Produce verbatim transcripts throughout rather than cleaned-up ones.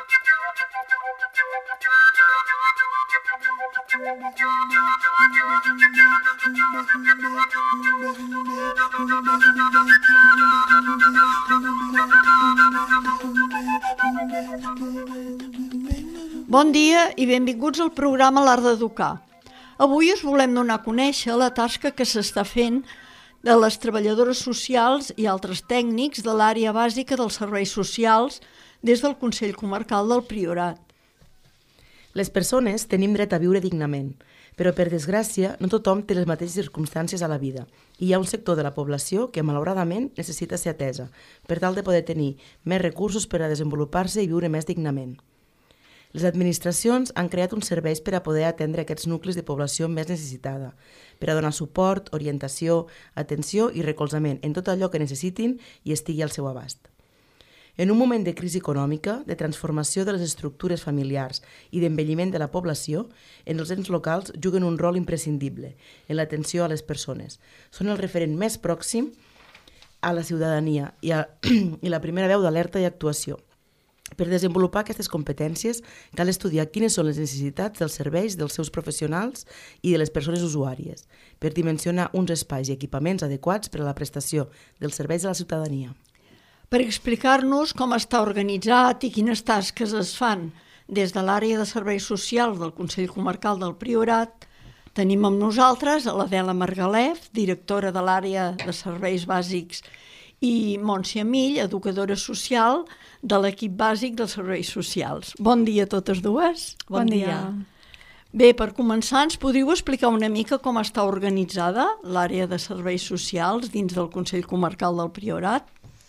Bon dia i benvinguts al programa L'Art d'Educar. Avui us volem donar a conèixer la tasca que s'està fent de les treballadores socials i altres tècnics de l'àrea bàsica dels serveis socials des del Consell Comarcal del Priorat. Les persones tenim dret a viure dignament, però per desgràcia no tothom té les mateixes circumstàncies a la vida i hi ha un sector de la població que malauradament necessita ser atesa per tal de poder tenir més recursos per a desenvolupar-se i viure més dignament. Les administracions han creat uns serveis per a poder atendre aquests nuclis de població més necessitada, per a donar suport, orientació, atenció i recolzament en tot allò que necessitin i estigui al seu abast. En un moment de crisi econòmica, de transformació de les estructures familiars i d'envelliment de la població, en els ens locals juguen un rol imprescindible en l'atenció a les persones. Són el referent més pròxim a la ciutadania i, a, i la primera veu d'alerta i actuació. Per desenvolupar aquestes competències cal estudiar quines són les necessitats dels serveis dels seus professionals i de les persones usuàries, per dimensionar uns espais i equipaments adequats per a la prestació dels serveis de la ciutadania. Per explicar-nos com està organitzat i quines tasques es fan des de l'àrea de serveis socials del Consell Comarcal del Priorat, tenim amb nosaltres a l'Adela Margalef, directora de l'àrea de serveis bàsics, i Montse Amill, educadora social de l'equip bàsic dels serveis socials. Bon dia a totes dues. Bon, bon dia. dia. Bé, per començar, ens podríeu explicar una mica com està organitzada l'àrea de serveis socials dins del Consell Comarcal del Priorat?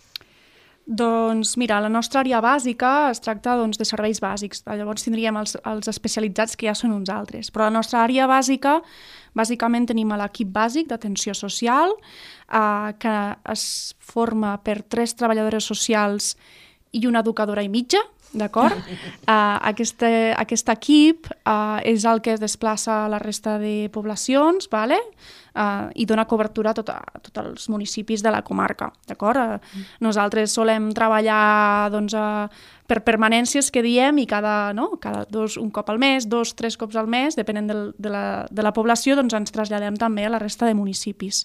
Doncs mira, la nostra àrea bàsica es tracta doncs, de serveis bàsics, llavors tindríem els, els especialitzats que ja són uns altres, però la nostra àrea bàsica, bàsicament tenim l'equip bàsic d'atenció social, eh, que es forma per tres treballadores socials i una educadora i mitja, d'acord? Uh, aquest, aquest equip uh, és el que es desplaça a la resta de poblacions, vale? uh, i dona cobertura a, tot, a tots els municipis de la comarca, d'acord? Uh, nosaltres solem treballar doncs, uh, per permanències que diem i cada, no? cada dos, un cop al mes, dos, tres cops al mes, depenent del, de, la, de la població, doncs ens traslladem també a la resta de municipis.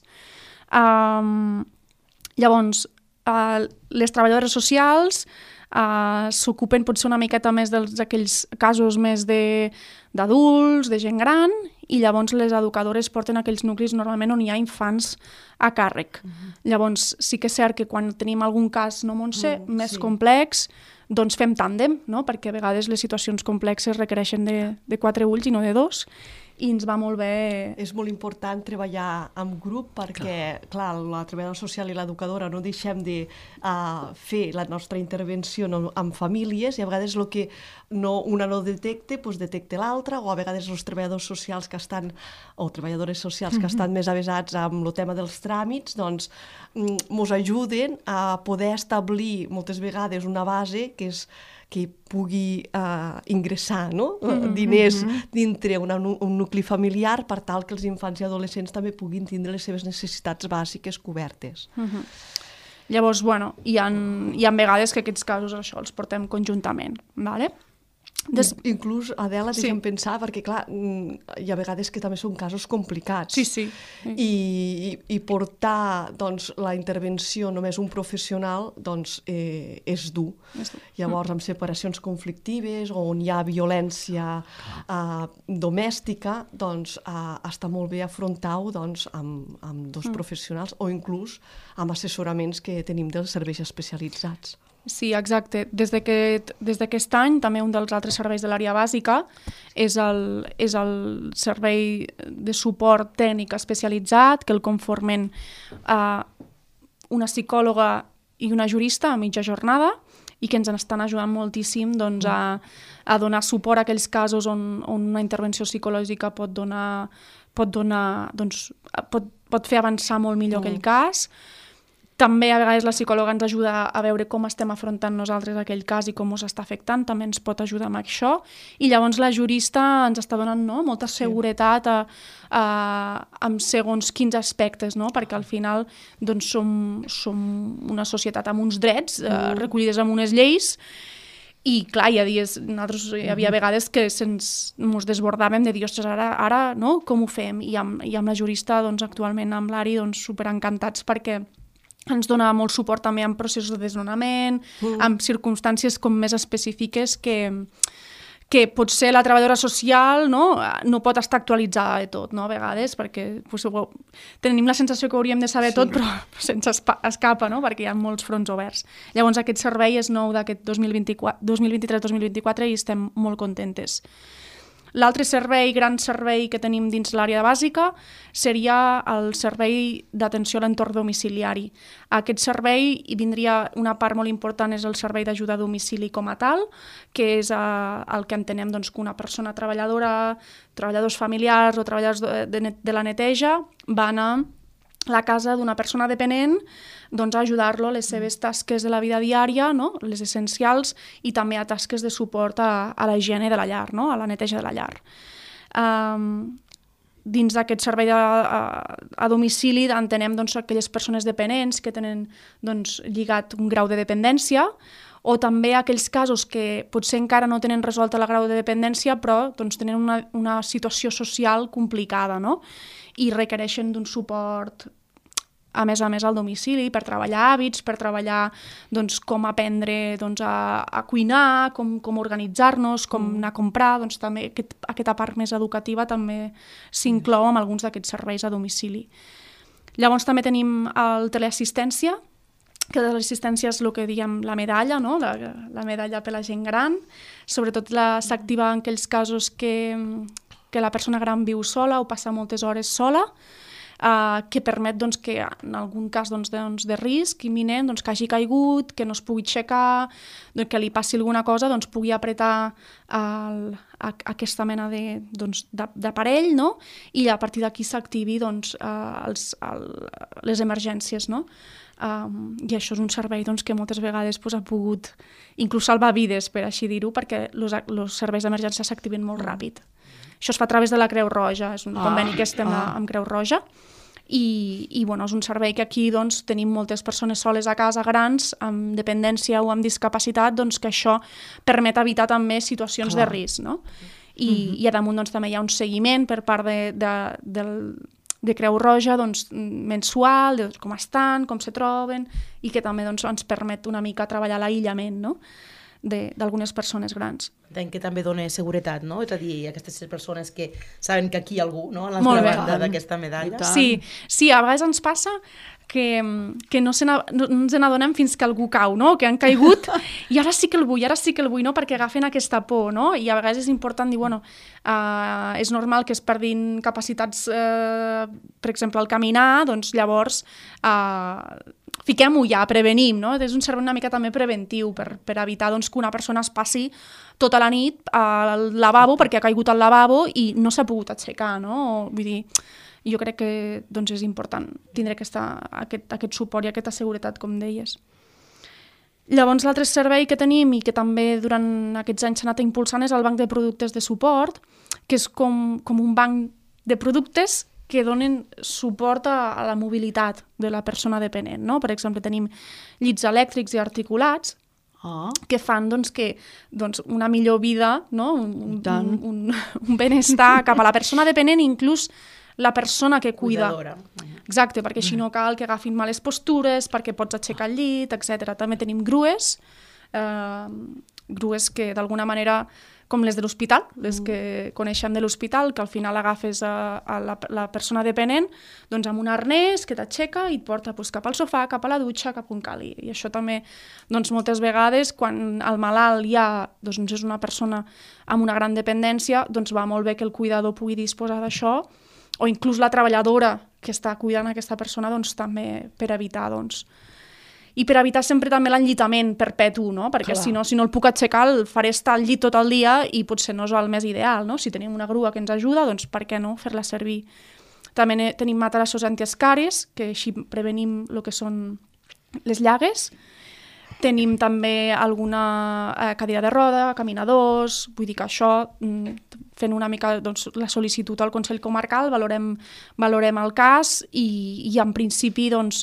Um, llavors, uh, les treballadores socials Uh, s'ocupen potser una miqueta més d'aquells casos més d'adults, de, de gent gran, i llavors les educadores porten aquells nuclis normalment on hi ha infants a càrrec. Uh-huh. Llavors sí que és cert que quan tenim algun cas, no, Montse, uh, més sí. complex, doncs fem tàndem, no? Perquè a vegades les situacions complexes requereixen de, de quatre ulls i no de dos, i ens va molt bé. És molt important treballar en grup perquè, clar, clar la treballadora social i l'educadora no deixem de uh, fer la nostra intervenció no, amb famílies, i a vegades el que no, una no detecta, doncs detecta l'altra, o a vegades els treballadors socials que estan, o treballadores socials que estan més avesats amb el tema dels tràmits, doncs ens ajuden a poder establir moltes vegades una base que és que pugui uh, ingressar no? mm-hmm. diners dintre una, un nucli familiar per tal que els infants i adolescents també puguin tindre les seves necessitats bàsiques cobertes. Mm-hmm. Llavors, bueno, hi ha, hi ha vegades que aquests casos això els portem conjuntament, vale? Des... Inclús, Adela, deixa'm sí. pensar, perquè clar, hi ha vegades que també són casos complicats. Sí, sí. sí. I, i, i portar doncs, la intervenció només un professional doncs, eh, és dur. És dur. Llavors, amb separacions conflictives, on hi ha violència eh, domèstica, doncs eh, està molt bé afrontar-ho doncs, amb, amb dos mm. professionals o inclús amb assessoraments que tenim dels serveis especialitzats. Sí, exacte. Des d'aquest des d'aquest any, també un dels altres serveis de l'àrea bàsica és el, és el servei de suport tècnic especialitzat, que el conformen eh, una psicòloga i una jurista a mitja jornada, i que ens estan ajudant moltíssim doncs, a, a donar suport a aquells casos on, on una intervenció psicològica pot donar, pot, donar, doncs, pot, pot fer avançar molt millor mm. aquell cas. També a vegades la psicòloga ens ajuda a veure com estem afrontant nosaltres aquell cas i com us està afectant, també ens pot ajudar amb això. I llavors la jurista ens està donant no, molta seguretat a, a, amb segons quins aspectes, no? Perquè al final doncs, som, som una societat amb uns drets eh, recollides en unes lleis, I clar, hi, ha dies, nosaltres, hi havia vegades que ens ens desbordàvem de dir, ostres, ara, ara no? Com ho fem? I amb, i amb la jurista, doncs, actualment amb l'Ari, doncs, superencantats perquè ens dona molt suport també en processos de desnonament, mm. en circumstàncies com més específiques que, que potser la treballadora social no, no pot estar actualitzada de tot, no? A vegades, perquè pues, tenim la sensació que hauríem de saber sí. tot, però se'ns escapa, no? Perquè hi ha molts fronts oberts. Llavors aquest servei és nou d'aquest dos mil vint-i-quatre dos mil vint-i-tres dos mil vint-i-quatre i estem molt contentes. L'altre servei, gran servei que tenim dins l'àrea bàsica seria el servei d'atenció a l'entorn domiciliari. Aquest servei hi vindria una part molt important, és el servei d'ajuda a domicili com a tal, que és eh, el que entenem doncs, que una persona treballadora, treballadors familiars o treballadors de, de, de la neteja van a la casa d'una persona dependent doncs, a ajudar-lo a les seves tasques de la vida diària, no? Les essencials, i també a tasques de suport a, a la higiene de la llar, no? A la neteja de la llar. Um, dins d'aquest servei a, a, a domicili entenem doncs, aquelles persones dependents que tenen doncs, lligat un grau de dependència, o també aquells casos que potser encara no tenen resolta el grau de dependència, però doncs, tenen una, una situació social complicada, no? I requereixen d'un suport a més a més al domicili per treballar hàbits, per treballar doncs, com aprendre doncs, a, a cuinar, com, com organitzar-nos, com anar a comprar, doncs, també aquest, aquesta part més educativa també s'inclou en alguns d'aquests serveis a domicili. Llavors també tenim el teleassistència, que de l'assistència és el que diem la medalla, no? la, la medalla per la gent gran, sobretot s'activa en aquells casos que, que la persona gran viu sola o passa moltes hores sola, Uh, que permet doncs, que en algun cas doncs, de, doncs, de risc imminent, doncs, que hagi caigut, que no es pugui aixecar, doncs, que li passi alguna cosa, doncs, pugui apretar el, a, aquesta mena de, doncs, d'aparell, no? I a partir d'aquí s'activi doncs, uh, els, el, les emergències. No? Um, I això és un servei doncs, que moltes vegades pues, ha pogut inclús salvar vides, per així dir-ho, perquè els serveis d'emergència s'activen molt ràpid. Això es fa a través de la Creu Roja, és un ah, conveni que estem ah. amb Creu Roja, i, i bueno, és un servei que aquí doncs, tenim moltes persones soles a casa, grans, amb dependència o amb discapacitat, doncs, que això permet evitar també situacions Clar. de risc. No? I, uh-huh. I a damunt doncs, també hi ha un seguiment per part de, de, de, de Creu Roja doncs, mensual, de com estan, com se troben, i que també doncs, ens permet una mica treballar l'aïllament, no? d'algunes persones grans. Entenc que també dona seguretat, no? És a dir, aquestes persones que saben que aquí hi ha algú, no? A l'altra banda d'aquesta medalla. Sí, sí, a vegades ens passa que, que no, se no, no ens n'adonem fins que algú cau, no? Que han caigut i ara sí que el vull, ara sí que el vull, no? Perquè agafen aquesta por, no? I a vegades és important dir, bueno, uh, és normal que es perdin capacitats, uh, per exemple, al caminar, doncs llavors uh, fiquem-ho ja, prevenim, no? És un servei una mica també preventiu per, per evitar doncs, que una persona es passi tota la nit al lavabo perquè ha caigut al lavabo i no s'ha pogut aixecar, no? Vull dir, jo crec que doncs, és important tindre aquesta, aquest, aquest suport i aquesta seguretat, com deies. Llavors, l'altre servei que tenim i que també durant aquests anys s'ha anat impulsant és el banc de productes de suport, que és com, com un banc de productes que donen suport a, a la mobilitat de la persona dependent. No? Per exemple, tenim llits elèctrics i articulats oh. que fan doncs, que, doncs, una millor vida, no? un, un, un, un benestar cap a la persona dependent, inclús la persona que cuida. Cuidadora. Exacte, perquè així no cal que agafin males postures, perquè pots aixecar el llit, etcètera. També tenim grues, eh, grues que d'alguna manera com les de l'hospital, les que coneixem de l'hospital, que al final agafes a, a la, la persona dependent doncs amb un arnès que t'aixeca i et porta doncs, cap al sofà, cap a la dutxa, cap on cali. I això també, doncs, moltes vegades, quan el malalt ja doncs, és una persona amb una gran dependència, doncs va molt bé que el cuidador pugui disposar d'això, o inclús la treballadora que està cuidant aquesta persona, doncs, també per evitar, doncs, i per evitar sempre també l'enllitament perpetu, no? Perquè Clar. si no, si no el puc aixecar, el faré estar al llit tot el dia i potser no és el més ideal, no? Si tenim una grua que ens ajuda, doncs per què no fer-la servir? També tenim matarassos antiescaris, que així prevenim el que són les llagues. Tenim també alguna eh, cadira de roda, caminadors, vull dir que això, fent una mica doncs, la sol·licitud al Consell Comarcal, valorem, valorem el cas i, i en principi doncs,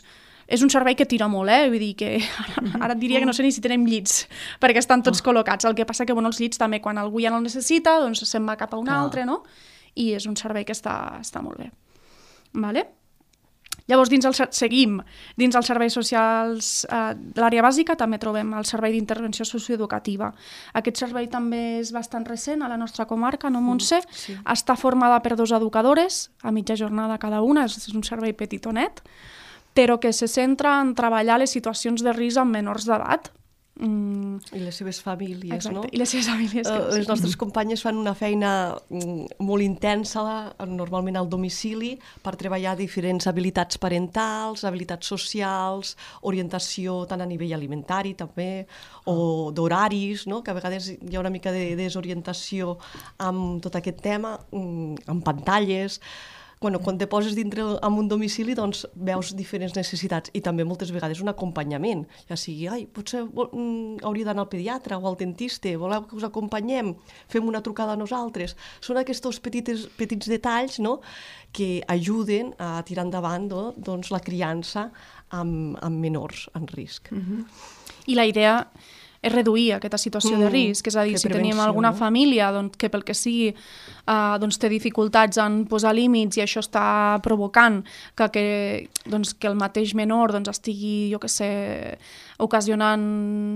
és un servei que tira molt, eh? Vull dir que ara, ara et diria que no sé ni si tenim llits, perquè estan tots oh. col·locats. El que passa que bueno, els llits també, quan algú ja no el necessita, doncs se'n va cap a un ah. altre, no? I és un servei que està, està molt bé. Vale? Llavors, dins el, seguim. Dins els serveis socials eh, de l'àrea bàsica també trobem el servei d'intervenció socioeducativa. Aquest servei també és bastant recent a la nostra comarca, no, Montse? Mm, sí. Està formada per dos educadores, a mitja jornada cada una, és un servei petitonet, però que se centra en treballar les situacions de risc amb menors d'edat. Mm. I les seves famílies, Exacte, no? I les seves famílies. Uh, les nostres companyes fan una feina mm, molt intensa, normalment al domicili, per treballar diferents habilitats parentals, habilitats socials, orientació tant a nivell alimentari també, o d'horaris, no? Que a vegades hi ha una mica de desorientació amb tot aquest tema, mm, amb pantalles. Bueno, quan te poses dintre en un domicili, doncs veus diferents necessitats i també moltes vegades un acompanyament. Ja sigui, ai, potser mm, hauria d'anar al pediatre o al dentista, voleu que us acompanyem, fem una trucada a nosaltres. Són aquests petits, petits detalls, no?, que ajuden a tirar endavant no? doncs, la criança amb, amb menors en risc. Mm-hmm. I la idea és reduir aquesta situació mm, de risc, és a dir, si tenim alguna no? família doncs, que pel que sigui uh, doncs, té dificultats en posar límits i això està provocant que, que, doncs, que el mateix menor doncs, estigui, jo què sé, ocasionant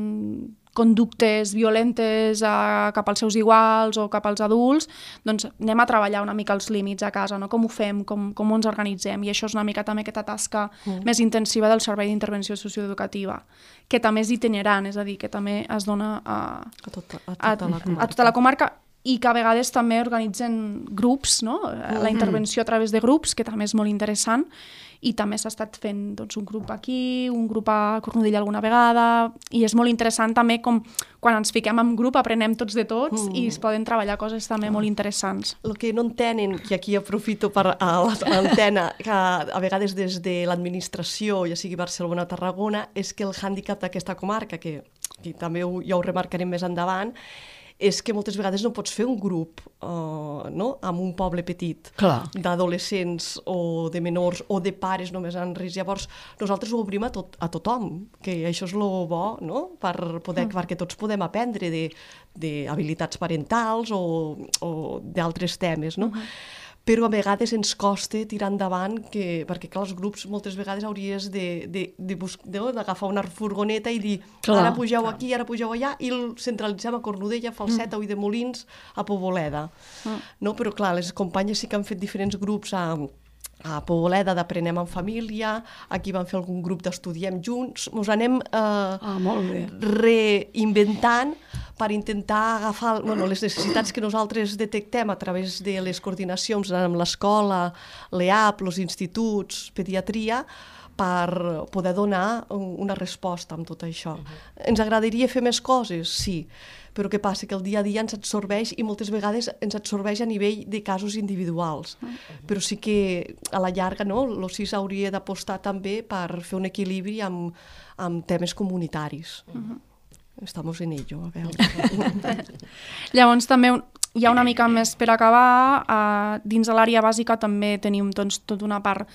conductes violentes a, cap als seus iguals o cap als adults, doncs anem a treballar una mica els límits a casa, no? Com ho fem, com, com ens organitzem, i això és una mica també aquesta tasca mm. més intensiva del servei d'intervenció socioeducativa, que també és itinerant, és a dir, que també es dona a, a, tota, a, tota, a, a tota la comarca, i que a vegades també organitzen grups, no? Mm. La intervenció a través de grups, que també és molt interessant, i també s'ha estat fent doncs, un grup aquí, un grup a Cornudella alguna vegada, i és molt interessant també com quan ens fiquem en grup aprenem tots de tots mm. i es poden treballar coses també ah. molt interessants. El que no entenen, i aquí aprofito per a l'antena, que a vegades des de l'administració, ja sigui Barcelona o Tarragona, és que el hàndicap d'aquesta comarca, que, que també ho, ja ho remarcarem més endavant, és que moltes vegades no pots fer un grup uh, no? amb un poble petit d'adolescents o de menors o de pares només en risc. Llavors, nosaltres ho obrim a, tot, a tothom, que això és el bo, no? per poder, mm. perquè tots podem aprendre d'habilitats parentals o, o d'altres temes, no? Mm-hmm. Però a vegades ens costa tirar endavant, que, perquè clar, els grups moltes vegades hauries d'agafar una furgoneta i dir clar, ara pugeu clar. aquí, ara pugeu allà, i el centralitzem a Cornudella, a Falset, mm. o de Molins, a Poboleda. Mm. No? Però clar, les companyes sí que han fet diferents grups a, a Poboleda d'Aprenem en Família, aquí vam fer algun grup d'Estudiem Junts, ens anem eh, ah, molt bé. reinventant per intentar agafar bueno, les necessitats que nosaltres detectem a través de les coordinacions amb l'escola, l'E A P, els instituts, pediatria, per poder donar una resposta amb tot això. Uh-huh. Ens agradaria fer més coses? Sí, però què passa? Que el dia a dia ens absorbeix i moltes vegades ens absorbeix a nivell de casos individuals. Uh-huh. Però sí que a la llarga no, l'O S I S hauria d'apostar també per fer un equilibri amb, amb temes comunitaris. Uh-huh. Estamos en ello, a veure. Llavors també hi ha una mica més per acabar. Uh, dins de l'àrea bàsica també tenim doncs, tota una part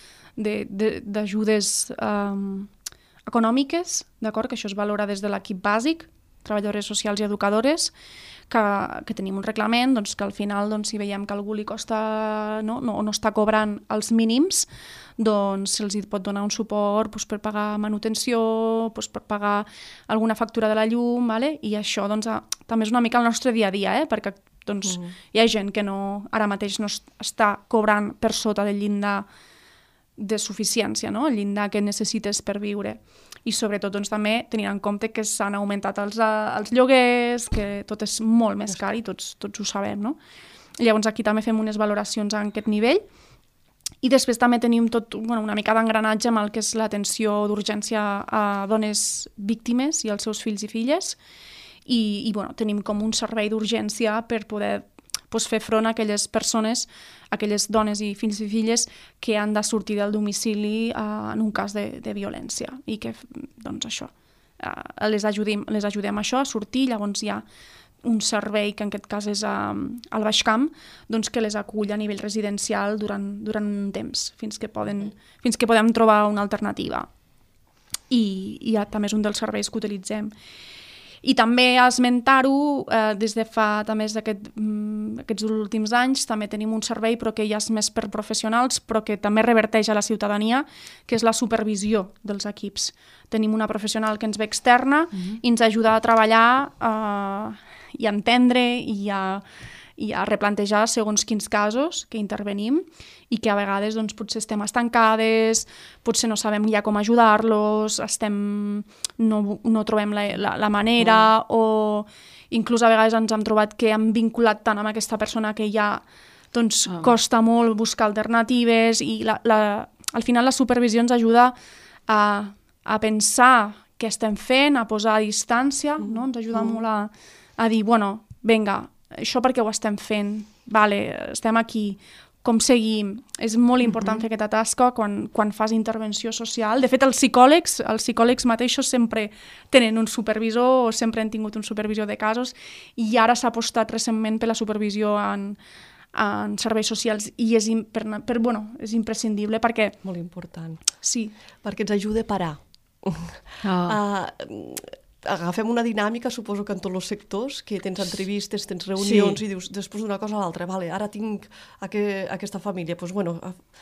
d'ajudes um, econòmiques, d'acord? Que això es valora des de l'equip bàsic, treballadores socials i educadores, que, que tenim un reglament doncs, que al final doncs, si veiem que algú li costa, no, no, no està cobrant els mínims, doncs se'ls pot donar un suport doncs, per pagar manutenció, doncs, per pagar alguna factura de la llum, vale? I això doncs, a, també és una mica el nostre dia a dia, eh? Perquè doncs, uh-huh. hi ha gent que no, ara mateix no està cobrant per sota del llindar de suficiència, no? El llindar que necessites per viure. I sobretot doncs, també tenint en compte que s'han augmentat els, els lloguers, que tot és molt més car i tots, tots ho sabem, no? Llavors aquí també fem unes valoracions a aquest nivell. I després també tenim tot, bueno, una mica d'engranatge amb el que és l'atenció d'urgència a dones víctimes i als seus fills i filles. I, i bueno, tenim com un servei d'urgència per poder pues, fer front a aquelles persones, aquelles dones i fills i filles que han de sortir del domicili uh, en un cas de, de violència i que, doncs això, uh, les, ajudem, les ajudem a això, a sortir. Llavors hi ha un servei que en aquest cas és uh, al Baix Camp, doncs que les acull a nivell residencial durant, durant un temps, fins que, poden, fins que podem trobar una alternativa. i, i també és un dels serveis que utilitzem. I també a esmentar-ho, eh, des de fa també aquest, mm, aquests últims anys, també tenim un servei però que ja és més per professionals, però que també reverteix a la ciutadania, que és la supervisió dels equips. Tenim una professional que ens ve externa mm-hmm. i ens ajuda a treballar eh, i a entendre i a, i a replantejar segons quins casos que intervenim i que a vegades doncs, potser estem estancades, potser no sabem ja com ajudar-los, estem, no, no trobem la, la, la manera mm. o inclús a vegades ens hem trobat que hem vinculat tant amb aquesta persona que ja doncs, ah. costa molt buscar alternatives i la, la, al final la supervisió ens ajuda a, a pensar què estem fent, a posar a distància, mm. no? Ens ajuda mm. molt a, a dir, bueno, vinga, això perquè ho estem fent, vale, estem aquí, com seguim. És molt important mm-hmm. fer aquesta tasca quan, quan fas intervenció social. De fet, els psicòlegs, els psicòlegs mateixos sempre tenen un supervisor o sempre han tingut un supervisor de casos i ara s'ha apostat recentment per la supervisió en, en serveis socials i és, per, per, bueno, és imprescindible perquè... Molt important. Sí. Perquè ens ajuda a parar. Ah. Uh, agafem una dinàmica, suposo que en tots els sectors, que tens entrevistes, tens reunions sí. i dius, després d'una cosa a l'altra, vale, ara tinc aqu aquesta família, doncs, bueno,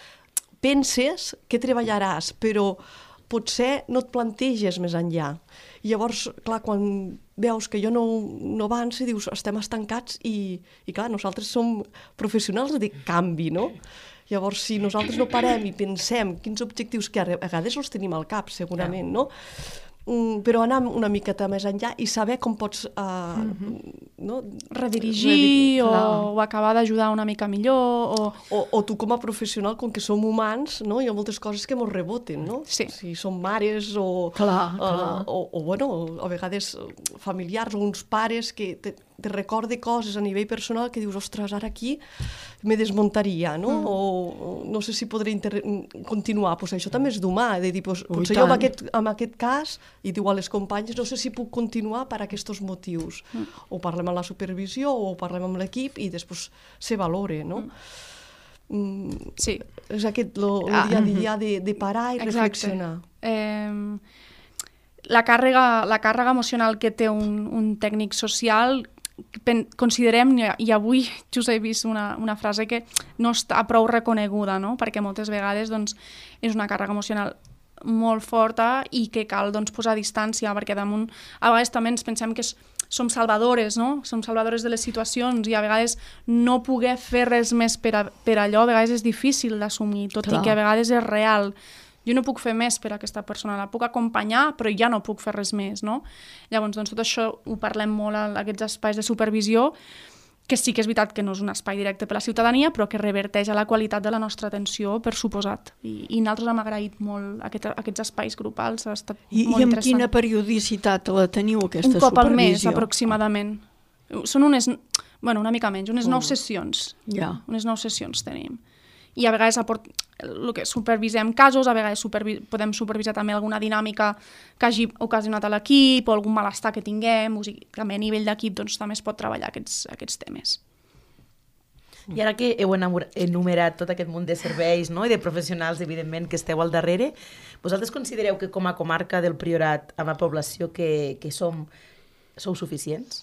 penses que treballaràs, però potser no et planteges més enllà. I llavors, clar, quan veus que jo no, no avanci, dius, estem estancats i, i clar, nosaltres som professionals de canvi, no? Llavors, si nosaltres no parem i pensem quins objectius que a vegades els tenim al cap, segurament, no? Mm, però anar una miqueta més enllà i saber com pots uh, mm-hmm. no? redirigir, redirigir o, o acabar d'ajudar una mica millor. O... O, o tu com a professional, com que som humans, no? Hi ha moltes coses que ens reboten, no? Sí. Si som mares o, clar, uh, clar. o, o, bueno, a vegades familiars o uns pares que te, te recorde coses a nivell personal que dius, ostres, ara aquí me desmuntaria, no? Mm. O, o no sé si podré inter... continuar. Pues això també és d'humà, de dir, pues, potser jo en aquest, en aquest cas, i diu a les companyes, no sé si puc continuar per aquests motius. Mm. O parlem amb la supervisió, o parlem amb l'equip, i després se valore, no? Mm. Sí. És aquest, lo, el ah. dia a dia de, de parar i exacte. Reflexionar. Eh, la, càrrega, la càrrega emocional que té un, un tècnic social... considerem, i avui just he vist una, una frase que no està prou reconeguda, no? Perquè moltes vegades doncs, és una càrrega emocional molt forta i que cal doncs, posar distància, perquè damunt a vegades també ens pensem que és, som salvadores, no? Som salvadores de les situacions i a vegades no poder fer res més per, a, per allò a vegades és difícil d'assumir, tot Clar. I que a vegades és real. Jo no puc fer més per a aquesta persona, la puc acompanyar, però ja no puc fer res més, no? Llavors, doncs, tot això ho parlem molt a aquests espais de supervisió, que sí que és veritat que no és un espai directe per a la ciutadania, però que reverteix a la qualitat de la nostra atenció, per suposat. I, i nosaltres hem agraït molt aquest, aquests espais grupals, ha estat I, molt I amb interessant. Quina periodicitat la teniu, aquesta supervisió? Un cop al mes, aproximadament. Són unes, bueno, una mica menys, unes nou sessions. Ja. Unes nou sessions tenim. I a vegades aport... el que supervisem casos, a vegades supervi... podem supervisar també alguna dinàmica que hagi ocasionat a l'equip o algun malestar que tinguem, o sigui, també a nivell d'equip doncs, també es pot treballar aquests, aquests temes. I ara que heu enumerat tot aquest munt de serveis, no? I de professionals, evidentment, que esteu al darrere, vosaltres considereu que com a comarca del Priorat, amb la població que, que som, sou suficients?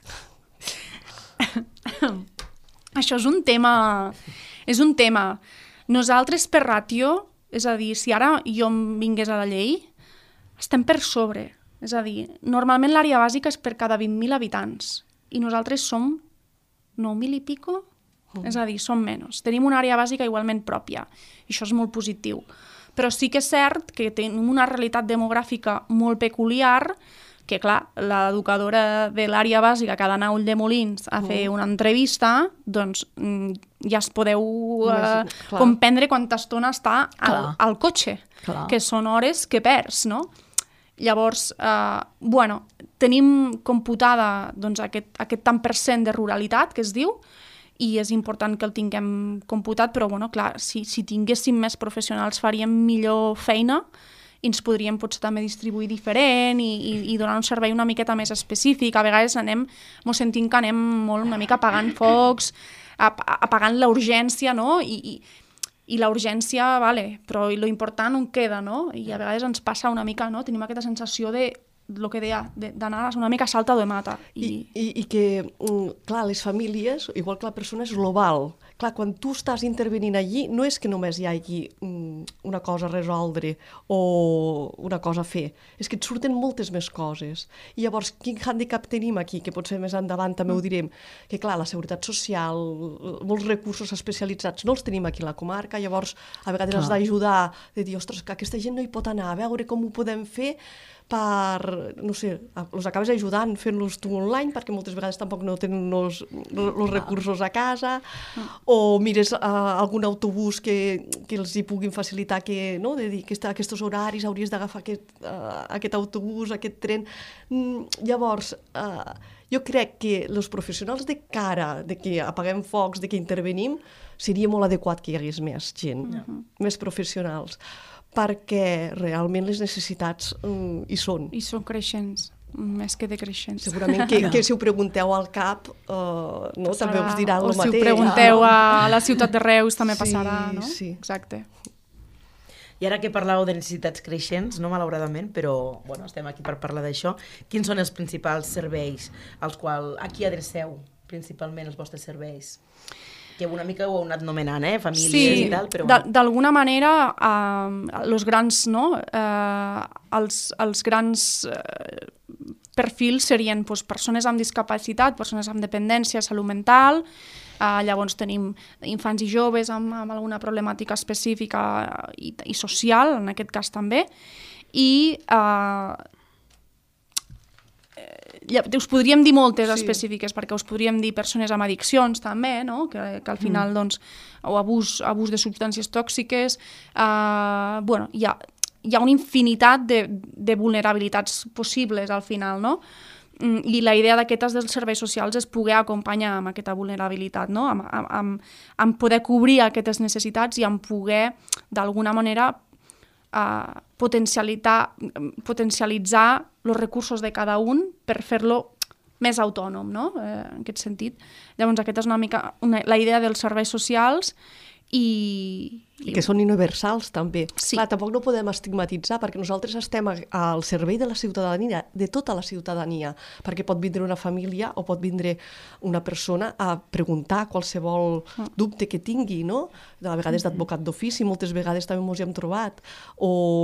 Això és un tema... És un tema. Nosaltres, per ràtio, és a dir, si ara jo em vingués a la llei, estem per sobre. És a dir, normalment l'àrea bàsica és per cada vint mil habitants i nosaltres som nou mil i pico, mm. és a dir, som menys. Tenim una àrea bàsica igualment pròpia i això és molt positiu. Però sí que és cert que tenim una realitat demogràfica molt peculiar que, clar, l'educadora de l'àrea bàsica que ha d'anar a Ulldemolins a fer una entrevista, doncs ja es podeu uh, comprendre quanta estona està al, al cotxe, clar. Que són hores que perds, no? Llavors, eh, bueno, tenim computada doncs, aquest, aquest tant per cent de ruralitat, que es diu, i és important que el tinguem computat, però, bueno, clar, si, si tinguéssim més professionals faríem millor feina i ens podríem potser també distribuir diferent i, i, i donar un servei una miqueta més específic. A vegades anem, mos sentim que anem molt una mica apagant focs, ap apagant la urgència, no? I, i, i la urgència, vale, però lo important on queda, no? I a vegades ens passa una mica, no? Tenim aquesta sensació de el que deia, d'anar una mica salta de mata. I, I, i que, clar, les famílies, igual que la persona, és global. Clar, quan tu estàs intervenint allí, no és que només hi hagi una cosa a resoldre o una cosa a fer, és que et surten moltes més coses. I llavors, quin handicap tenim aquí, que potser més endavant també ho direm, que clar, la seguretat social, molts recursos especialitzats no els tenim aquí a la comarca, llavors a vegades clar. Has d'ajudar, de dir, ostres, que aquesta gent no hi pot anar, a veure com ho podem fer per, no sé, els acabes ajudant fent-los tu online, perquè moltes vegades tampoc no tenen els recursos a casa, o mires uh, algun autobús que, que els hi puguin facilitar, que, no, de dir que aquests horaris hauries d'agafar aquest, uh, aquest autobús, aquest tren. Mm, llavors, uh, jo crec que els professionals de cara, de que apaguem focs, de que intervenim, seria molt adequat que hi hagués més gent, uh-huh. més professionals, perquè realment les necessitats um, hi són. I són creixents, més que decreixents. Segurament que, que si ho pregunteu al CAP, uh, no, passarà, també us diran el mateix. O si ho pregunteu a la ciutat de Reus també sí, passarà, no? Sí. Exacte. I ara que parlàveu de necessitats creixents, no malauradament, però bueno, estem aquí per parlar d'això, quins són els principals serveis als quals, a qui adreceu principalment els vostres serveis? Que una mica ho heu anat nomenant, eh? Famílies sí, i tal, però... Sí, d'alguna manera, eh, els grans, no? Eh, els, els grans eh, perfils serien doncs, persones amb discapacitat, persones amb dependència, salut mental, eh, llavors tenim infants i joves amb, amb alguna problemàtica específica i, i social, en aquest cas també, i... Eh, us podríem dir moltes sí. específiques, perquè us podríem dir persones amb addiccions també, no? que, que al final, mm. doncs, o abús, abús de substàncies tòxiques, eh, bueno, hi ha, hi ha una infinitat de, de vulnerabilitats possibles al final, no? I la idea d'aquestes dels serveis socials és poder acompanyar amb aquesta vulnerabilitat, no? amb, amb, amb poder cobrir aquestes necessitats i amb poder, d'alguna manera, Uh, potencialitzar, potencialitzar els recursos de cada un per fer-lo més autònom, no? Eh, en aquest sentit. Llavors, aquesta és una mica una, la idea dels serveis socials i... I que són universals, també. Sí. Clar, tampoc no podem estigmatitzar, perquè nosaltres estem al servei de la ciutadania, de tota la ciutadania, perquè pot vindre una família o pot vindre una persona a preguntar qualsevol dubte que tingui, no? A vegades d'advocat d'ofici, moltes vegades també ens hi hem trobat, o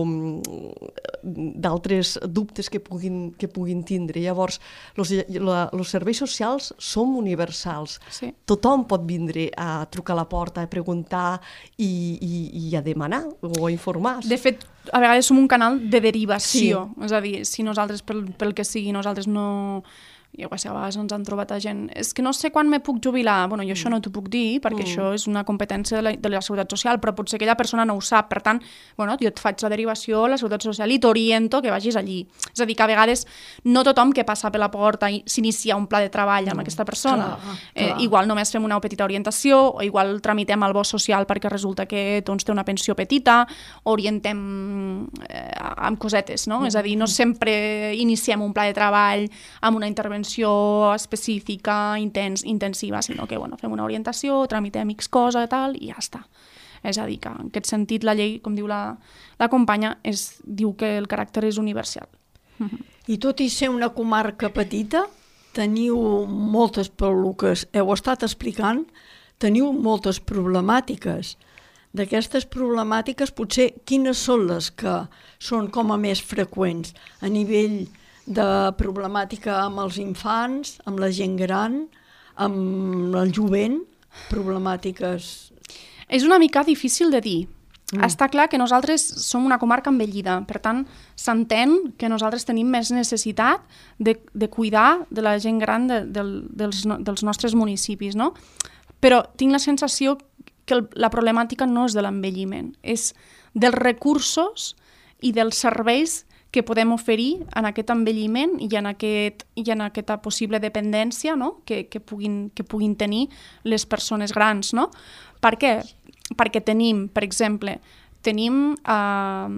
d'altres dubtes que puguin, que puguin tindre. Llavors, els serveis socials són universals. Sí. Tothom pot vindre a trucar a la porta, a preguntar i I, i a demanar o a informar. De fet, a vegades som un canal de derivació, sí. És a dir, si nosaltres, pel, pel que sigui, nosaltres no... Jo què sé, a vegades ens han trobat a gent... És que no sé quan me puc jubilar. Bueno, jo això no t'ho puc dir, perquè mm. això és una competència de la, de la Seguretat Social, però potser aquella persona no ho sap. Per tant, bueno, jo et faig la derivació a la Seguretat Social i t'oriento que vagis allí. És a dir, que a vegades no tothom que passa per la porta s'inicia un pla de treball amb mm. aquesta persona. Clar, eh, clar. Igual només fem una petita orientació, o igual tramitem el bo social perquè resulta que doncs, té una pensió petita, orientem eh, amb cosetes, no? Mm. És a dir, no sempre iniciem un pla de treball amb una intervenció específica, intens, intensiva, sinó que bueno, fem una orientació, tramitem X cosa i tal, i ja està. És a dir, que en aquest sentit la llei, com diu la, la companya, és, diu que el caràcter és universal. I tot i ser una comarca petita, teniu moltes, pel que heu estat explicant, teniu moltes problemàtiques. D'aquestes problemàtiques, potser, quines són les que són com a més freqüents a nivell de problemàtica amb els infants, amb la gent gran, amb el jovent, problemàtiques... És una mica difícil de dir. Mm. Està clar que nosaltres som una comarca envellida, per tant, s'entén que nosaltres tenim més necessitat de, de cuidar de la gent gran de, de, dels, dels nostres municipis, no? Però tinc la sensació que el, la problemàtica no és de l'envelliment, és dels recursos i dels serveis que podem oferir en aquest envelliment i en, aquest, i en aquesta possible dependència, no? que, que, puguin, que puguin tenir les persones grans. No? Per què? Perquè tenim, per exemple, tenim eh,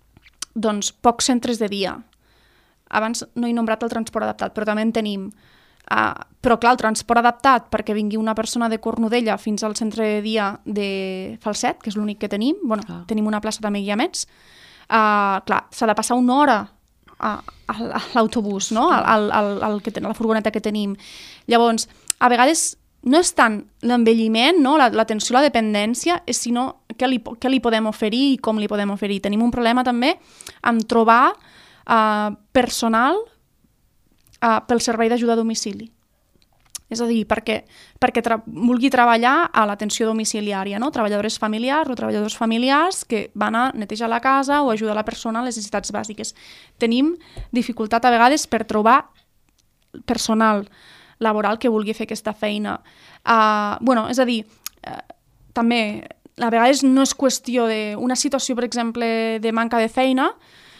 doncs, pocs centres de dia. Abans no he nombrat el transport adaptat, però també en tenim. Uh, però clar, el transport adaptat perquè vingui una persona de Cornudella fins al centre de dia de Falset, que és l'únic que tenim, bueno, ah. tenim una plaça també Guiamets, uh, clar, s'ha de passar una hora a, a, a l'autobús, no? al, al, al que ten, a la furgoneta que tenim. Llavors, a vegades no és tant l'envelliment, no? l'atenció a la dependència, és sinó què li, què li podem oferir i com li podem oferir. Tenim un problema també amb trobar uh, personal Uh, pel servei d'ajuda a domicili. És a dir, perquè, perquè tra vulgui treballar a l'atenció domiciliària, no? Treballadores familiars o treballadors familiars que van a netejar la casa o ajudar la persona a les necessitats bàsiques. Tenim dificultat a vegades per trobar personal laboral que vulgui fer aquesta feina. Uh, bueno, és a dir, uh, també a vegades no és qüestió d'una situació, per exemple, de manca de feina,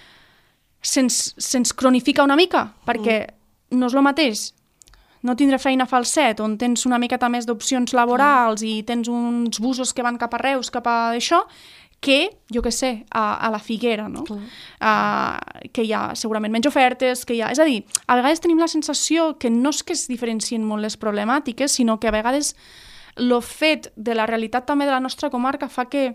se'ns se'ns cronifica una mica, perquè mm. no és el mateix no tindre feina a Falset, on tens una miqueta més d'opcions laborals i tens uns busos que van cap a Reus, cap a això, que, jo què sé, a, a la Figuera, no? Uh, que hi ha segurament menys ofertes, que hi ha... És a dir, a vegades tenim la sensació que no és que es diferencien molt les problemàtiques, sinó que a vegades el fet de la realitat també de la nostra comarca fa que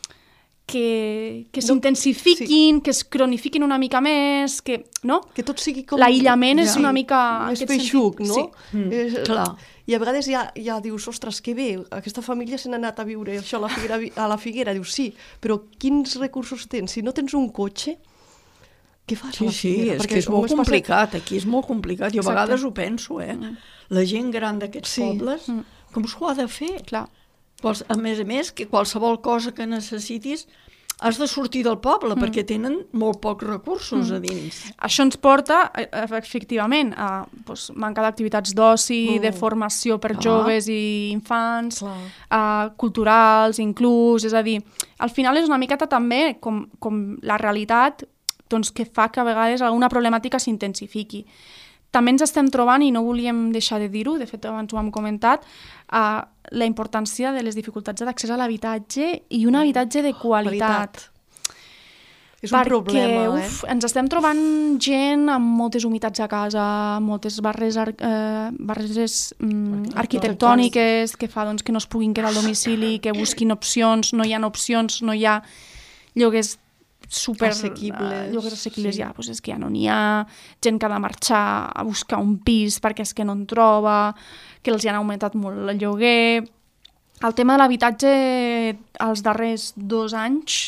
que, que s'intensifiquin, no, sí. que es cronifiquin una mica més, que, no? Que tot sigui com... L'aïllament ja. és una mica... Més peixuc, no? Sí. Mm. Eh, Clar. I a vegades ja, ja dius, ostres, que bé, aquesta família se n'ha anat a viure això a la Figuera, a la Figuera. Dius, sí, però quins recursos tens? Si no tens un cotxe, què fas sí, a la Figuera? Sí, és Perquè que és molt complicat, passat... aquí és molt complicat. Jo a vegades ho penso, eh? Mm. La gent gran d'aquests sí. pobles, mm. com s'ho ha de fer? Clar. Quals, a més a més, que qualsevol cosa que necessitis has de sortir del poble, mm. perquè tenen molt pocs recursos mm. a dins. Això ens porta, efectivament, a doncs, manca d'activitats d'oci, mm. de formació per ah. joves i infants, a, culturals, inclús, és a dir, al final és una miqueta també com, com la realitat doncs, que fa que a vegades alguna problemàtica s'intensifiqui. També ens estem trobant, i no volíem deixar de dir-ho, de fet abans ho hem comentat, uh, la importància de les dificultats d'accés a l'habitatge i un habitatge de qualitat. qualitat. És un Perquè, problema, eh? Uf, ens estem trobant gent amb moltes humitats a casa, moltes barres, ar eh, barres mm, arquitectòniques que fa doncs, que no es puguin quedar al domicili, que busquin opcions, no hi ha opcions, no hi ha lloguers super assequibles, lloguers assequibles sí. ja, doncs és que ja no n'hi ha, gent que ha de marxar a buscar un pis perquè és que no en troba, que els hi han augmentat molt el lloguer. El tema de l'habitatge els darrers dos anys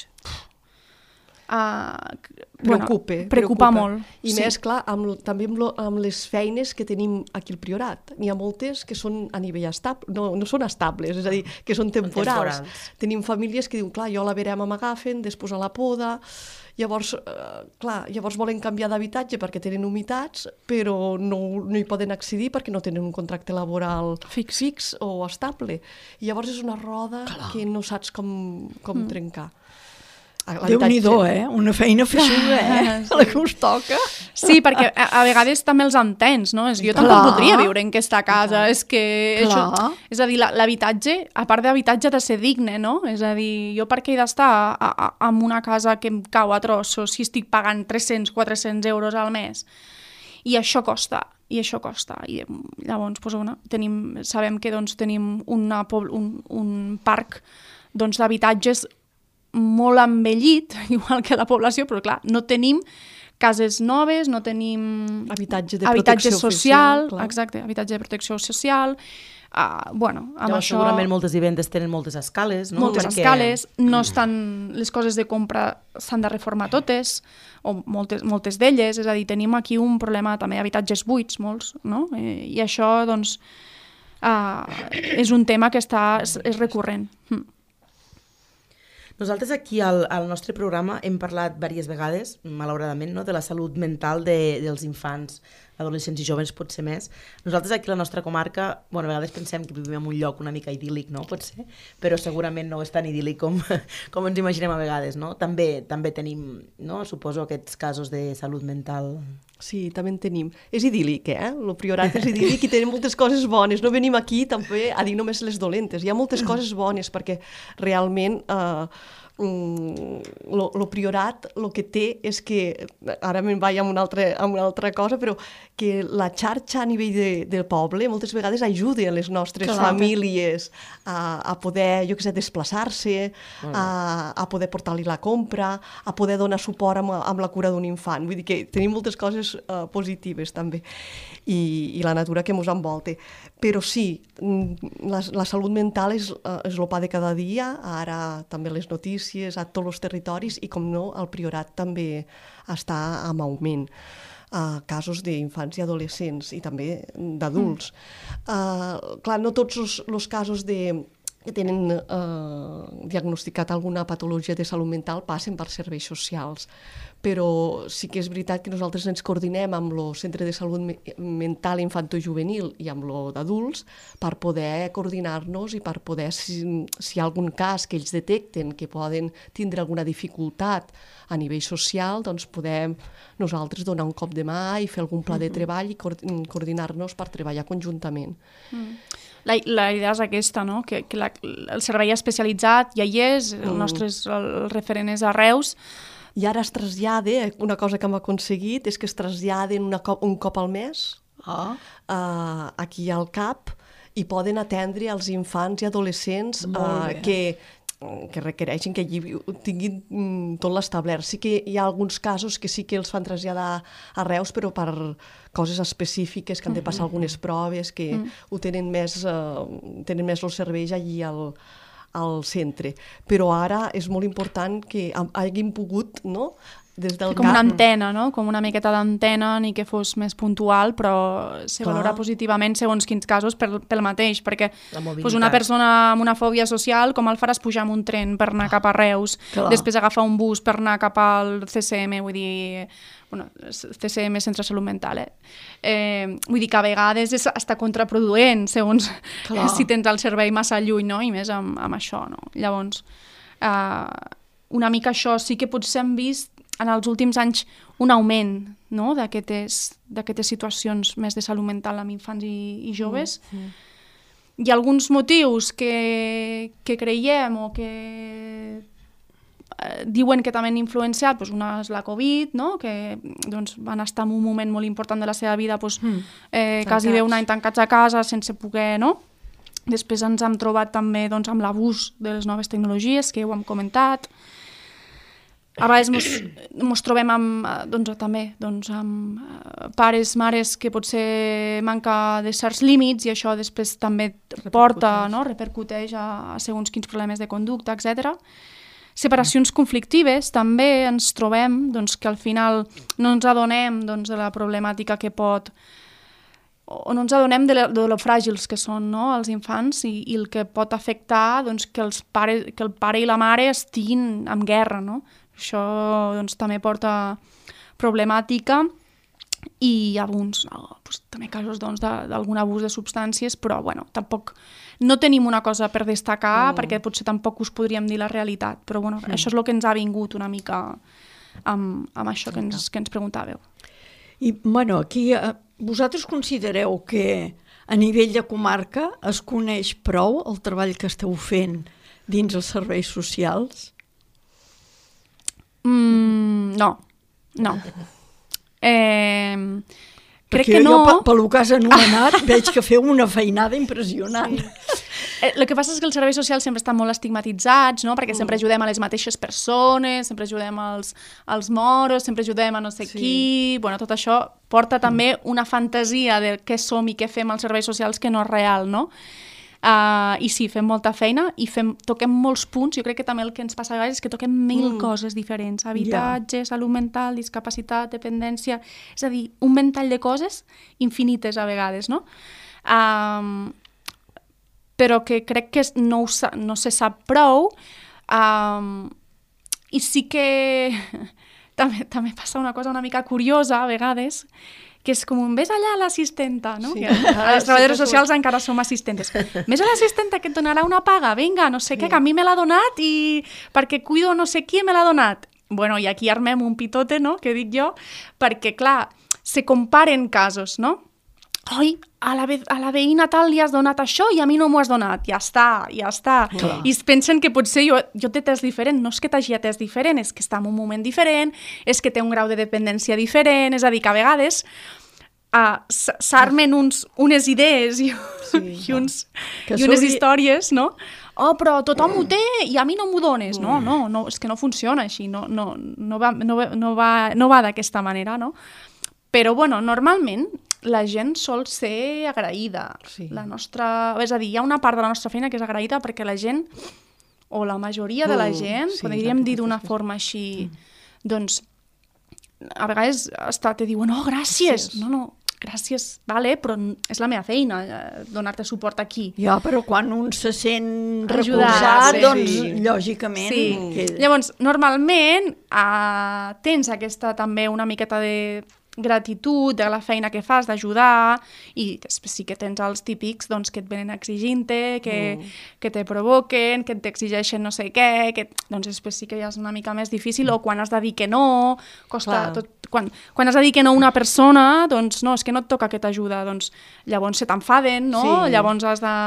uh, preocupa, bueno, preocupa molt. I sí. més, clar, amb, també amb, lo, amb les feines que tenim aquí al Priorat. N'hi ha moltes que són a nivell estable, no, no són estables, és a dir, que són temporals. temporals. Tenim famílies que diuen, clar, jo a la verema m'agafen, després a la poda, llavors, eh, clar, llavors volen canviar d'habitatge perquè tenen humitats, però no, no hi poden accedir perquè no tenen un contracte laboral fix, fix o estable. I llavors és una roda clar. Que no saps com, com mm. trencar. Déu-n'hi-do, eh? Una feina feixuga, eh? La que us toca. Sí, perquè a, a vegades també els entens, no? És, jo Clar. tampoc podria viure en aquesta casa. Clar. És que... Això, és a dir, l'habitatge, a part d'habitatge, ha de ser digne, no? És a dir, jo per què he d'estar en una casa que em cau a trossos si estic pagant tres-cents, quatre-cents euros al mes? I això costa, i això costa. I llavors, doncs, una, tenim, sabem que doncs, tenim una, un, un parc doncs, d'habitatges molt envellit, igual que la població, però clar, no tenim cases noves, no tenim habitatge de habitatge protecció social, oficial, exacte, habitatge de protecció social. Uh, bueno, amb ja, això... Segurament moltes vivendes tenen moltes escales, no? Moltes Perquè... escales, no estan... Les coses de compra s'han de reformar totes, o moltes, moltes d'elles, és a dir, tenim aquí un problema també d'habitatges buits, molts, no? I, i això, doncs, uh, és un tema que està, és, és recurrent. Mm. Nosaltres aquí al, al nostre programa hem parlat diverses vegades, malauradament, no, de la salut mental de, dels infants, adolescents i joves, potser més. Nosaltres aquí a la nostra comarca, bueno, a vegades pensem que vivim en un lloc una mica idíl·lic, no? Potser, però segurament no és tan idíl·lic com, com ens imaginem a vegades, no? També, també tenim, no, suposo, aquests casos de salut mental. Sí, també en tenim. És idíl·lic, eh? El Priorat és idíl·lic i tenim moltes coses bones. No venim aquí també a dir només les dolentes. Hi ha moltes coses bones perquè realment, eh, el priorat el que té és que, ara me'n vaig amb una, altra, amb una altra cosa, però que la xarxa a nivell de, del poble moltes vegades ajuda les nostres Clar. famílies a, a poder, jo què sé, desplaçar-se, a, a poder portar-li la compra, a poder donar suport amb, amb la cura d'un infant. Vull dir que tenim moltes coses uh, positives també, i, i la natura que ens envolta. Però sí, la, la salut mental és, uh, és el pa de cada dia, ara també les notícies a tots els territoris, i com no, el priorat també està en augment. Uh, casos d'infants i adolescents i també d'adults. Mm. Uh, clar, no tots els, els casos de, que tenen uh, diagnosticat alguna patologia de salut mental passen per serveis socials, però sí que és veritat que nosaltres ens coordinem amb el Centre de Salut Mental Infantojuvenil i amb el d'adults per poder coordinar-nos i per poder, si, si hi ha algun cas que ells detecten que poden tindre alguna dificultat a nivell social, doncs podem nosaltres donar un cop de mà i fer algun pla de treball i coordinar-nos per treballar conjuntament. Mm. La, la idea és aquesta, no? Que, que la, el servei especialitzat ja hi és, el nostre el referent és a Reus. I ara es trasllada, una cosa que hem aconseguit és que es traslladen una cop, un cop al mes ah. uh, aquí al C A P i poden atendre els infants i adolescents uh, que, que requereixen que allí tinguin mm, tot l'establert. Sí que hi ha alguns casos que sí que els fan traslladar a Reus, però per coses específiques, que han de passar algunes proves, que mm. ho tenen més, uh, tenen més els serveis allí al al centre, però ara és molt important que hagin pogut, no?, des del com una antena, no? Com una miqueta d'antena, ni que fos més puntual, però se Clar. valora positivament segons quins casos per, pel mateix, perquè pues, una persona amb una fòbia social, com el faràs pujar amb un tren per anar cap a Reus, Clar. després agafar un bus per anar cap al C C M, vull dir, bueno, C C M, Centre de Salut Mental, eh? eh vull dir que a vegades és està contraproduent, segons Clar. si tens el servei massa lluny, no? I més amb, amb això, no? Llavors, eh, una mica això sí que potser hem vist en els últims anys un augment, no?, d'aquestes situacions més de salut mental amb infants i, i joves. Mm, mm. Hi ha alguns motius que, que creiem o que eh, diuen que també han influenciat, doncs una és la Covid, no?, que doncs, van estar en un moment molt important de la seva vida, doncs, mm. eh, quasi bé un any tancats a casa sense poder, no? Després ens hem trobat també doncs, amb l'abús de les noves tecnologies, que ho hem comentat. A vegades mos, mos trobem amb, doncs, també doncs, amb pares, mares que potser manca de certs límits i això després també porta, no? repercuteix a, a segons quins problemes de conducta, etcètera. Separacions conflictives, també ens trobem doncs, que al final no ens adonem doncs, de la problemàtica que pot, o no ens adonem de, de lo fràgils que són, no? els infants i, i el que pot afectar doncs, que, els pare, que el pare i la mare estiguin en guerra, no? Això doncs, també porta problemàtica i hi ha alguns, no, doncs, també casos doncs, d'algun abús de substàncies, però bueno, tampoc no tenim una cosa per destacar mm. perquè potser tampoc us podríem dir la realitat, però bueno, mm. això és el que ens ha vingut una mica amb, amb això que ens, que ens preguntàveu. I bueno, aquí eh, vosaltres considereu que a nivell de comarca es coneix prou el treball que esteu fent dins els serveis socials? Mm, no, no. Eh, crec Perquè que no... jo, pel que has anomenat, veig que feu una feinada impressionant. Sí. Eh, el que passa és que els serveis socials sempre estan molt estigmatitzats, no? Perquè sempre ajudem a les mateixes persones, sempre ajudem als, als moros, sempre ajudem a no sé sí. qui... Bueno, tot això porta també una fantasia de què som i què fem als serveis socials que no és real, no? Uh, I sí, fem molta feina i fem, toquem molts punts. Jo crec que també el que ens passa a vegades és que toquem mil mm. coses diferents. Habitatge, yeah. salut mental, discapacitat, dependència... És a dir, un ventall de coses infinites a vegades, no? Um, però que crec que no, ho, no se sap prou. Um, I sí que també, també passa una cosa una mica curiosa a vegades, que és com un ves allà a l'assistenta, no? Sí. Que a les treballadores sí, socials encara som assistentes. Ves a l'assistenta que et donarà una paga, vinga, no sé sí. què, que a mi me l'ha donat i perquè cuido no sé qui me l'ha donat. Bueno, i aquí armem un pitote, no?, que dic jo, perquè, clar, se comparen casos, no? oi, a la, ve a la veïna tal li has donat això i a mi no m'ho has donat. Ja està, ja està. Clar. I es pensen que potser jo, jo t'he atès diferent. No és que t'hagi atès diferent, és que està en un moment diferent, és que té un grau de dependència diferent, és a dir, que a vegades uh, s'armen uns, unes idees i, sí, i, uns, i unes hauria... històries, no? Oh, però tothom ho té i a mi no m'ho dones. No, no, no, és que no funciona així, no, no, no va, no, no va, no va d'aquesta manera, no? Però, bueno, normalment la gent sol ser agraïda. Sí. La nostra... És a dir, hi ha una part de la nostra feina que és agraïda perquè la gent, o la majoria de la gent, sí, podríem dir d'una forma així, mm. doncs, a vegades hasta te diuen, oh, gràcies. gràcies. No, no, gràcies, vale, però és la meva feina donar-te suport aquí. Ja, però quan un se sent recolzat, sí, doncs, sí. lògicament... Sí. Que... Llavors, normalment, eh, tens aquesta també una miqueta de gratitud de la feina que fas, d'ajudar, i després sí que tens els típics doncs, que et venen exigint-te, que, mm. que te provoquen, que t'exigeixen no sé què, que doncs després sí que ja és una mica més difícil, o quan has de dir que no, costa tot, quan, quan has de dir que no a una persona, doncs no, és que no et toca aquesta ajuda, doncs llavors se t'enfaden, no? Sí. Llavors has de...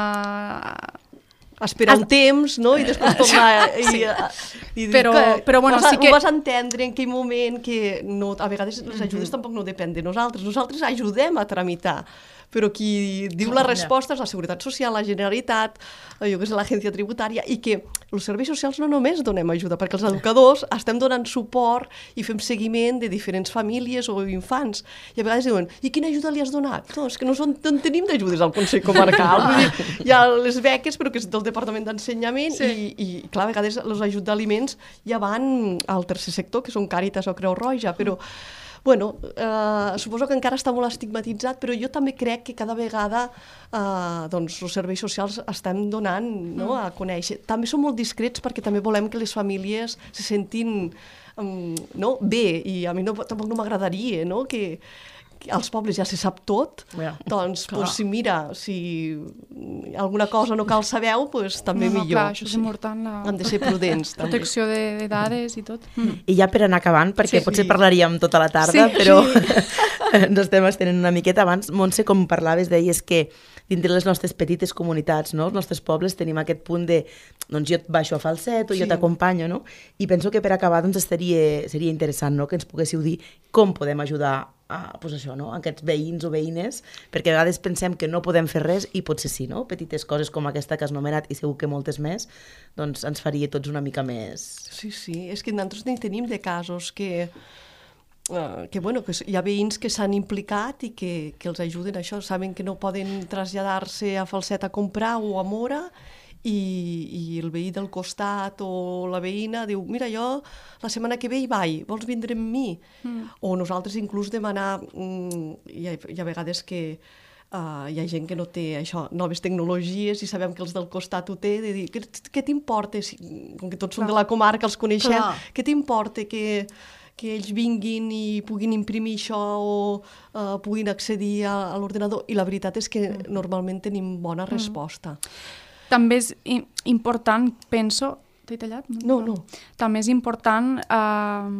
esperar un temps, no? I després tornar i, sí. i dir però, que però, bueno, vas, sí que... ho vas entendre en aquell moment que no, a vegades les ajudes mm-hmm. tampoc no depèn de nosaltres. Nosaltres ajudem a tramitar, però qui diu la resposta és la Seguretat Social, la Generalitat, jo que sé, l'Agència Tributària, i que els serveis socials no només donem ajuda, perquè els educadors estem donant suport i fem seguiment de diferents famílies o infants. I a vegades diuen, i quina ajuda li has donat? No, és que no, són, no en tenim d'ajudes al Consell Comarcal. Vull dir, hi ha les beques, però que és del Departament d'Ensenyament, sí. i, i clar, a vegades els ajuts d'aliments ja van al tercer sector, que són Càritas o Creu Roja, però bueno, eh, suposo que encara està molt estigmatitzat, però jo també crec que cada vegada eh, doncs, els serveis socials estem donant, no, a conèixer. També som molt discrets perquè també volem que les famílies se sentin um, no, bé, i a mi no, tampoc no m'agradaria, no, que als pobles ja se sap tot, yeah. doncs, pues, si mira, si alguna cosa no cal saber, pues, també no, no, millor. Clar, això és important. La... Hem de ser prudents. Protecció de, de dades i tot. Mm. I ja per anar acabant, perquè sí, potser sí. parlaríem tota la tarda, sí, però sí. ens estem estenent una miqueta abans. Montse, com parlaves, deies que dintre les nostres petites comunitats, no? Els nostres pobles tenim aquest punt de doncs jo et baixo a falset o sí. jo t'acompanyo, no? I penso que per acabar doncs estaria, seria interessant, no?, que ens poguéssiu dir com podem ajudar a, pues això, no?, aquests veïns o veïnes, perquè a vegades pensem que no podem fer res i potser sí, no? Petites coses com aquesta que has nomenat i segur que moltes més, doncs ens faria tots una mica més... Sí, sí, és que nosaltres en tenim de casos que... Uh, que, bueno, que hi ha veïns que s'han implicat i que, que els ajuden a això, saben que no poden traslladar-se a Falset a comprar o a Móra i, i el veí del costat o la veïna diu, mira, jo la setmana que ve hi vaig, vols vindre amb mi? Mm. O nosaltres inclús demanar, mm, hi, ha, hi ha vegades que uh, hi ha gent que no té això, noves tecnologies i sabem que els del costat ho té, de dir, què, què t'importa? Si, com que tots Clar. Som de la comarca, els coneixem, Clar. Què t'importa que... que ells vinguin i puguin imprimir això o uh, puguin accedir a, a l'ordenador. I la veritat és que mm. normalment tenim bona resposta. Mm. També és important, penso... T'he tallat? No, no. També és important uh,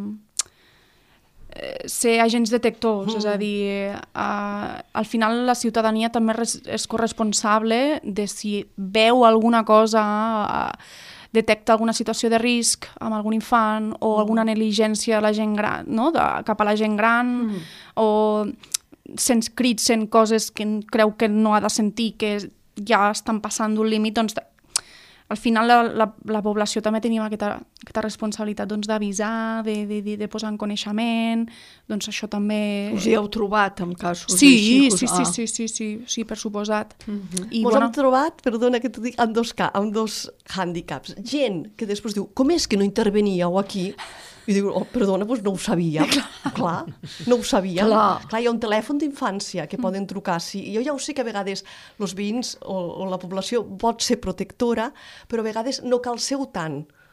ser agents detectors, mm. és a dir, uh, al final la ciutadania també és corresponsable de si veu alguna cosa... Uh, detecta alguna situació de risc amb algun infant o alguna negligència de la gent gran, no? de, cap a la gent gran, mm. o sents crits, sent coses que creu que no ha de sentir, que ja estan passant d'un límit, doncs al final la, la, la població també tenim aquesta, aquesta responsabilitat doncs, d'avisar, de, de, de, de posar en coneixement, doncs això també... Us hi heu trobat en casos sí, així? Sí, sí, sí, sí, sí, sí, per suposat. Mm-hmm. I, Mos bueno... hem trobat, perdona que t'ho dic, amb dos, amb dos hàndicaps. Gent que després diu, com és que no interveníeu aquí? I diu, oh, perdona, doncs no ho sabíem. Clar, Clar no ho sabíem. Clar. Clar, hi ha un telèfon d'infància que mm. poden trucar. Sí, jo ja ho sé que a vegades els veïns o, o la població pot ser protectora, però a vegades no cal ser-ho tant.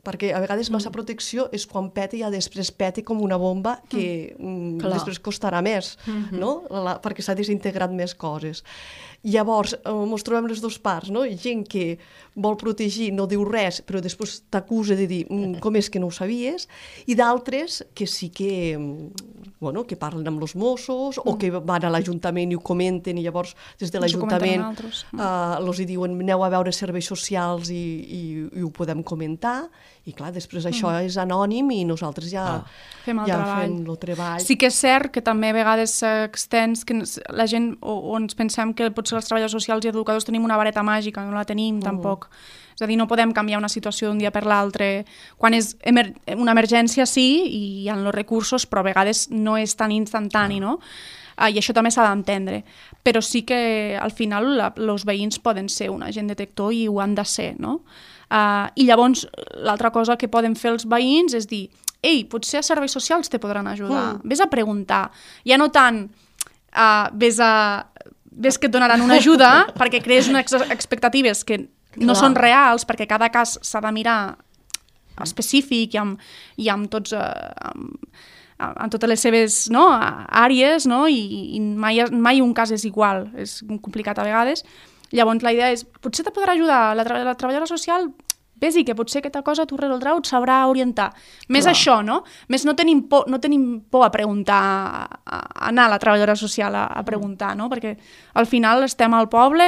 perquè a vegades massa protecció és quan peta i ja després peta com una bomba que mm. Mm, després costarà més, mm-hmm. no? La, perquè s'ha desintegrat més coses. Llavors, eh, ens trobem les dues parts, no? Gent que vol protegir, no diu res, però després t'acusa de dir mm, com és que no ho sabies, i d'altres que sí que, bueno, que parlen amb els Mossos mm. o que van a l'Ajuntament i ho comenten i llavors des de l'Ajuntament eh, els hi diuen aneu a veure serveis socials i, i, i ho podem comentar, i clar, després això mm. és anònim i nosaltres ja, ah. fem el ja treball. fem el treball. Sí que és cert que també a vegades s'extens, que la gent, o, o ens pensem que potser els treballadors socials i educadors tenim una vareta màgica, no la tenim mm. tampoc. És a dir, no podem canviar una situació d'un dia per l'altre. Quan és emer una emergència sí, i hi ha els recursos, però a vegades no és tan instantani, no? Uh, I això també s'ha d'entendre. Però sí que al final els veïns poden ser un agent detector i ho han de ser, no? Uh, I llavors l'altra cosa que poden fer els veïns és dir ei, potser a serveis socials te podran ajudar, mm. vés a preguntar. Ja no tant uh, vés a... ves que et donaran una ajuda perquè crees unes expectatives que no Clar. Són reals, perquè cada cas s'ha de mirar específic i amb, i amb tots... Uh, amb, amb totes les seves no, àrees, no? I, i mai, mai un cas és igual, és complicat a vegades. Llavors la idea és, potser te podrà ajudar la, tra la treballadora social, vés-hi, que potser aquesta cosa tu resoldrà o et sabrà orientar. Més Clar. Això, no? Més no tenim por, no tenim por a preguntar, a, a anar a la treballadora social a, a preguntar, no? Perquè al final estem al poble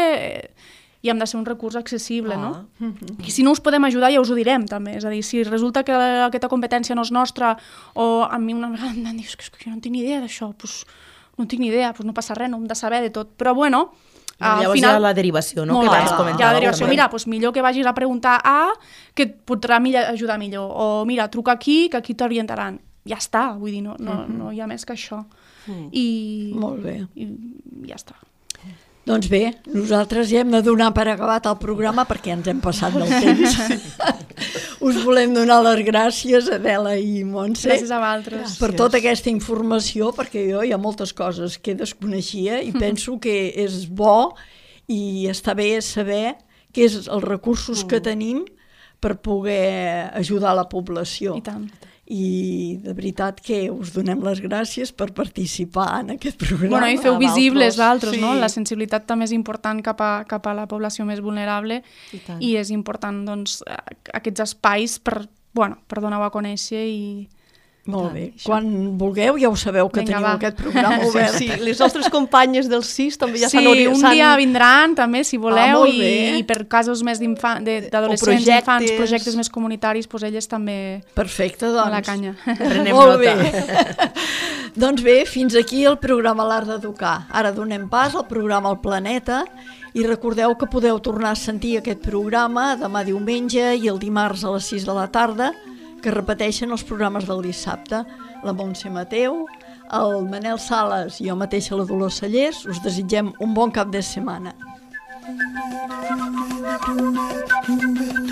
i hem de ser un recurs accessible, ah. no? I si no us podem ajudar ja us ho direm, també. És a dir, si resulta que la, aquesta competència no és nostra o a mi una vegada em dius que, que jo no tinc ni idea d'això, doncs no tinc ni idea, doncs no passa res, no hem de saber de tot. Però bueno... Al llavors final, hi ha la derivació, no? Que vas comentar. Hi ha la derivació. Mira, doncs millor que vagis a preguntar a que et podrà millor, ajudar millor. O mira, truca aquí, que aquí t'orientaran. Ja està, vull dir, no, no, no hi ha més que això. Mm. I, Molt bé. I ja està. Doncs bé, nosaltres ja hem de donar per acabat el programa perquè ens hem passat del temps. Us volem donar les gràcies, Adela i Montse. Gràcies a vosaltres. Per tota aquesta informació, perquè jo hi ha moltes coses que desconeixia i penso que és bo i està bé saber què és els recursos que tenim per poder ajudar la població. I tant. I de veritat que us donem les gràcies per participar en aquest programa. Bueno, i feu visibles d'altres, sí. no? La sensibilitat també és important cap a, cap a la població més vulnerable i, i és important doncs, aquests espais per, bueno, per donar-ho a conèixer i... Molt bé. Quan vulgueu ja ho sabeu que Vinga, teniu va. Aquest programa obert. Sí, sí. Les nostres companyes del C I S també ja s'han... Sí, un dia vindran també, si voleu, ah, i, i per casos més d'adolescents, infants, projectes més comunitaris, doncs elles també... Perfecte, doncs. A la canya. Prenem Molt nota. Bé. Doncs bé, fins aquí el programa L'Art d'Educar. Ara donem pas al programa El Planeta i recordeu que podeu tornar a sentir aquest programa demà diumenge i el dimarts a les sis de la tarda, que repeteixen els programes del dissabte. La Montse Mateu, el Manel Sales i jo mateixa, la Dolors Cellers, us desitgem un bon cap de setmana.